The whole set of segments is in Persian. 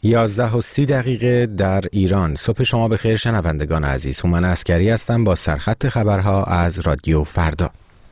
11:30 در ایران. صبح شما بخیر شنوندگان عزیز. هومن عسکری هستم با سرخط خبرها از رادیو فردا.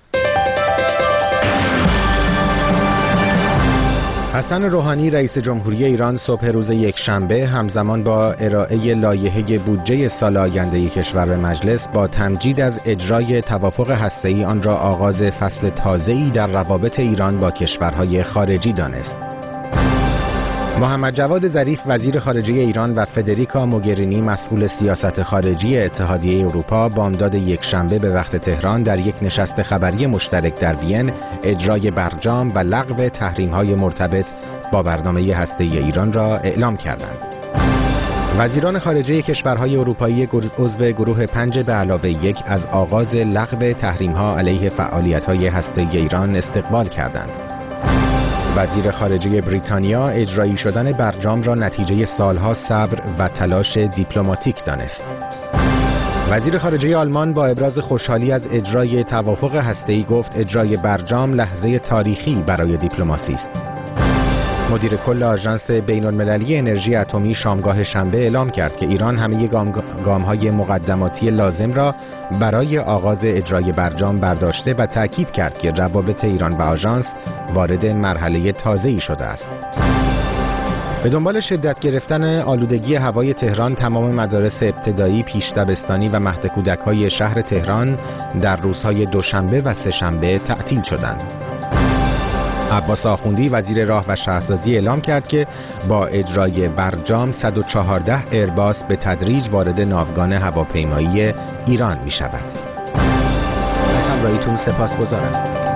حسن روحانی رئیس جمهوری ایران صبح روز یکشنبه همزمان با ارائه لایحه بودجه سال آینده کشور به مجلس با تمجید از اجرای توافق هسته‌ای آن را آغاز فصل تازه‌ای در روابط ایران با کشورهای خارجی دانست. محمد جواد ظریف وزیر خارجه ایران و فدریکا موگرینی مسئول سیاست خارجی اتحادیه اروپا بامداد یکشنبه به وقت تهران در یک نشست خبری مشترک در وین اجرای برجام و لغو تحریم‌های مرتبط با برنامه هسته‌ای ایران را اعلام کردند. وزیران خارجه کشورهای اروپایی عضو گروه 5 به علاوه 1 از آغاز لغو تحریم‌ها علیه فعالیت‌های هسته‌ای ایران استقبال کردند. وزیر خارجه بریتانیا اجرایی شدن برجام را نتیجه سالها صبر و تلاش دیپلماتیک دانست. وزیر خارجه آلمان با ابراز خوشحالی از اجرای توافق هسته‌ای گفت اجرای برجام لحظه تاریخی برای دیپلماسی است. مدیر کل آژانس بین‌المللی انرژی اتمی شامگاه شنبه اعلام کرد که ایران همه گام‌های مقدماتی لازم را برای آغاز اجرای برجام برداشته و تأکید کرد که روابط ایران و آژانس وارد مرحله تازه‌ای شده است. به دنبال شدت گرفتن آلودگی هوای تهران تمام مدارس ابتدایی، پیش دبستانی و مهد کودک‌های شهر تهران در روزهای دوشنبه و سه‌شنبه تعطیل شدند. عباس آخوندی وزیر راه و شهرسازی اعلام کرد که با اجرای برجام 114 ایرباس به تدریج وارد ناوگان هواپیمایی ایران می شود. از همراهیتون سپاسگزارم.